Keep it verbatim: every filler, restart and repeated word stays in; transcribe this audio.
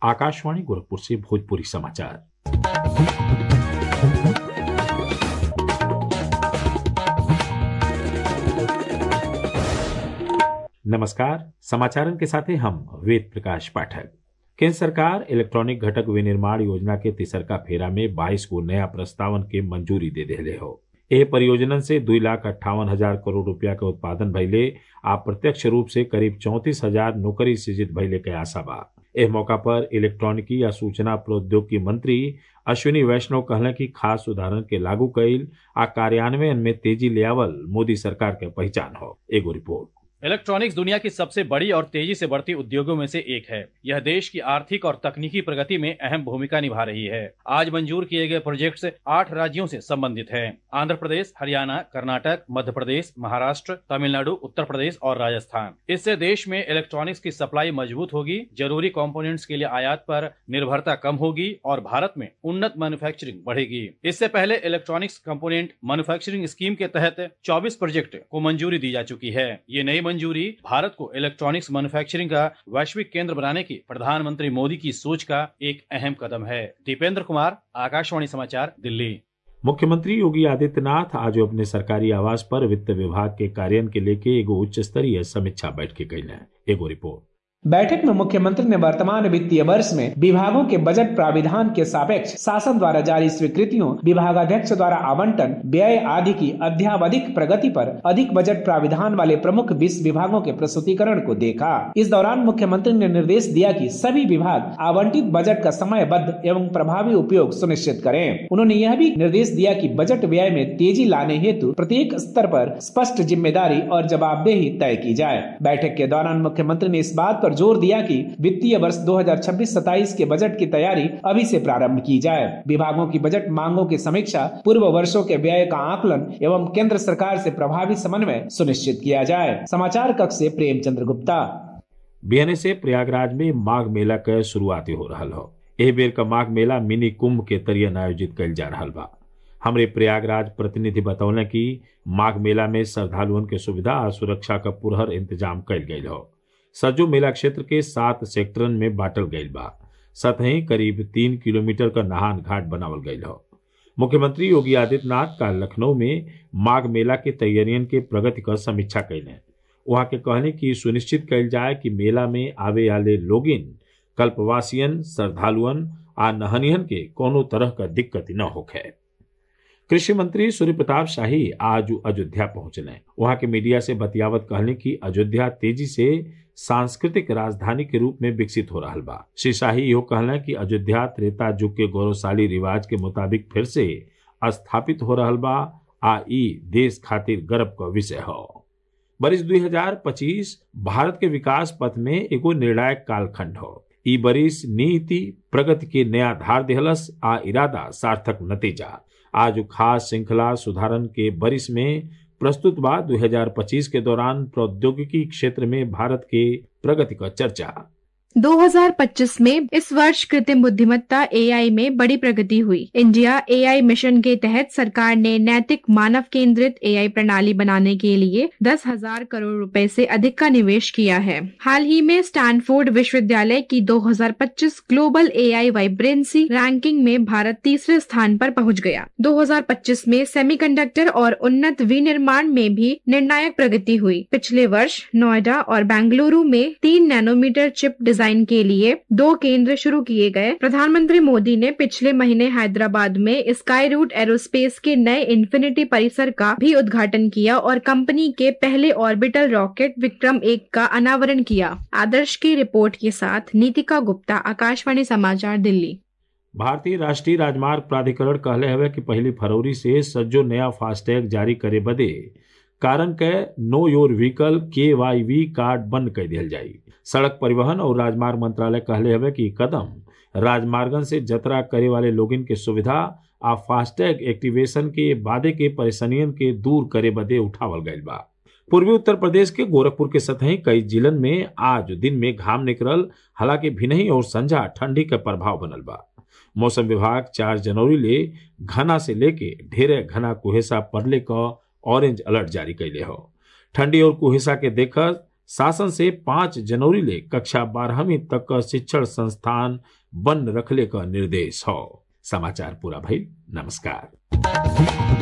आकाशवाणी गोरखपुर से भोजपुरी समाचार। नमस्कार, समाचारन के साथे हम वेद प्रकाश पाठक। केंद्र सरकार इलेक्ट्रॉनिक घटक विनिर्माण योजना के तीसरका फेरा में बाईस को नया प्रस्तावन के मंजूरी दे देले हो। ए परियोजनन से दो लाख अट्ठावन हजार करोड़ रुपया के उत्पादन भइले आ प्रत्यक्ष रूप से करीब चौंतीस हजार नौकरी सृजित भइले के आशा बा। एह मौका पर इलेक्ट्रॉनिकी या सूचना प्रौद्योगिकी मंत्री अश्विनी वैष्णव कहले कि खास उदाहरण के लागू कईल आ कार्यान्वयन में तेजी ले आवल मोदी सरकार के पहचान हो। एगो रिपोर्ट। इलेक्ट्रॉनिक्स दुनिया की सबसे बड़ी और तेजी से बढ़ती उद्योगों में से एक है। यह देश की आर्थिक और तकनीकी प्रगति में अहम भूमिका निभा रही है। आज मंजूर किए गए प्रोजेक्ट्स आठ राज्यों से संबंधित हैं। आंध्र प्रदेश, हरियाणा, कर्नाटक, मध्य प्रदेश, महाराष्ट्र, तमिलनाडु, उत्तर प्रदेश और राजस्थान। इससे देश में इलेक्ट्रॉनिक्स की सप्लाई मजबूत होगी, जरूरी कंपोनेंट्स के लिए आयात पर निर्भरता कम होगी और भारत में उन्नत मैन्युफैक्चरिंग बढ़ेगी। इससे पहले इलेक्ट्रॉनिक्स कंपोनेंट मैन्युफैक्चरिंग स्कीम के तहत चौबीस प्रोजेक्ट को मंजूरी दी जा चुकी है। ये नई मंजूरी भारत को इलेक्ट्रॉनिक्स मैन्युफैक्चरिंग का वैश्विक केंद्र बनाने की प्रधानमंत्री मोदी की सोच का एक अहम कदम है। दीपेंद्र कुमार, आकाशवाणी समाचार, दिल्ली। मुख्यमंत्री योगी आदित्यनाथ आज अपने सरकारी आवास पर वित्त विभाग के कार्यान्वयन के लेके एगो उच्च स्तरीय समीक्षा बैठक कइले। एगो रिपोर्ट। बैठक में मुख्यमंत्री ने वर्तमान वित्तीय वर्ष में विभागों के बजट प्राविधान के सापेक्ष शासन द्वारा जारी स्वीकृतियों, विभागाध्यक्ष द्वारा आवंटन, व्यय आदि की अध्यावधिक प्रगति पर अधिक बजट प्राविधान वाले प्रमुख बीस विभागों के प्रस्तुतिकरण को देखा। इस दौरान मुख्यमंत्री ने निर्देश दिया कि सभी विभाग आवंटित बजट का समयबद्ध एवं प्रभावी उपयोग सुनिश्चित करें। उन्होंने यह भी निर्देश दिया कि बजट व्यय में तेजी लाने हेतु प्रत्येक स्तर पर स्पष्ट जिम्मेदारी और जवाबदेही तय की जाए। बैठक के दौरान मुख्यमंत्री ने इस बात पर जोर दिया कि वित्तीय वर्ष दो हज़ार छब्बीस सत्ताईस के बजट की तैयारी अभी से प्रारंभ की जाए। विभागों की बजट मांगों की समीक्षा, पूर्व वर्षों के व्यय का आकलन एवं केंद्र सरकार से प्रभावी समन्वय सुनिश्चित किया जाए। समाचार कक्ष से प्रेमचंद्र गुप्ता। बिहने से प्रयागराज में माघ मेला के शुरुआती हो रहा हो। एह बेर का माघ मेला मिनी कुंभ के तरियन आयोजित कइल जा रहा बा। हमरे प्रयागराज प्रतिनिधि बतौले कि माघ मेला में श्रद्धालुओं के सुविधा और सुरक्षा का पुरहर इंतजाम कइल गइल हो। सज्जो मेला क्षेत्र के सात सेक्टरन में बांटल गइल बा। सतही करीब तीन किलोमीटर का नहान घाट बनावल गइल हो। मुख्यमंत्री योगी आदित्यनाथ का लखनऊ में माघ मेला के तैयारियन के प्रगति का समीक्षा कइले। वहां के कहने की सुनिश्चित कइल जाए कि मेला में आवे वाले लोगिन, कल्पवासियन, श्रद्धालुअन आ नहनियन के कोनो तरह का दिक्कत न होखे। कृषि मंत्री सूर्य प्रताप शाही आज अयोध्या पहुंचने। वहां के मीडिया से बतियावत कहने की अयोध्या तेजी से सांस्कृतिक राजधानी के रूप में विकसित हो रहा बा। श्री शाही यो कहला कि अयोध्या त्रेता युग के गौरवशाली रिवाज के मुताबिक फिर से स्थापित हो रहा बा आ ई देश खातिर गर्व का विषय हो। बरिस दो हज़ार पच्चीस भारत के विकास पथ में एगो निर्णायक कालखंड हो। ई बरिस नीति प्रगति के नया धार देहलस आ इरादा सार्थक नतीजा। आज खास श्रृंखला सुधारन के बरिस में प्रस्तुत बा दो हज़ार पच्चीस के दौरान प्रौद्योगिकी क्षेत्र में भारत के प्रगति का चर्चा। दो हज़ार पच्चीस में इस वर्ष कृत्रिम बुद्धिमत्ता ए आई में बड़ी प्रगति हुई। इंडिया ए आई मिशन के तहत सरकार ने नैतिक मानव केंद्रित ए आई प्रणाली बनाने के लिए दस हजार करोड़ रुपए से अधिक का निवेश किया है। हाल ही में स्टैनफोर्ड विश्वविद्यालय की दो हज़ार पच्चीस global A I vibrancy ranking में भारत तीसरे स्थान पर पहुंच गया। दो हज़ार पच्चीस में सेमीकंडक्टर और उन्नत विनिर्माण में भी निर्णायक प्रगति हुई। पिछले वर्ष नोएडा और बेंगलुरु में तीन नैनोमीटर चिप डिजाइन के लिए दो केंद्र शुरू किए गए। प्रधानमंत्री मोदी ने पिछले महीने हैदराबाद में स्काई रूट एरोस्पेस के नए इन्फिनिटी परिसर का भी उद्घाटन किया और कंपनी के पहले ऑर्बिटल रॉकेट विक्रम एक का अनावरण किया। आदर्श की रिपोर्ट के साथ नीतिका गुप्ता, आकाशवाणी समाचार, दिल्ली। भारतीय राष्ट्रीय राजमार्ग प्राधिकरण कहले हवे कि पहली फरवरी से सज्जो नया फास्टैग जारी करे बदे कारण के know your vehicle K Y V card बंद कर दिया जाये। सड़क परिवहन और राजमार्ग मंत्रालय कहले हवे कि कदम राजमार्गन से यात्रा करे वाले लोगन के सुविधा आ फास्टैग एक्टिवेशन के बादे के परेशानियन के दूर करे बदे उठावल गइल बा। पूर्वी उत्तर प्रदेश के गोरखपुर के सतही कई जिलन में आज दिन में घाम निकलल, हालांकि भिनही और संझा ठंडी के प्रभाव बनल बा। मौसम विभाग चार जनवरी ले घना से लेके ढेरे घना कुहेसा पड़ले का ऑरेंज अलर्ट जारी कैले हो। ठंडी और कुहेसा के देखत शासन से पाँच जनवरी ले कक्षा बारहवीं तक का शिक्षण संस्थान बंद रखले का निर्देश हो। समाचार पूरा भइल। नमस्कार।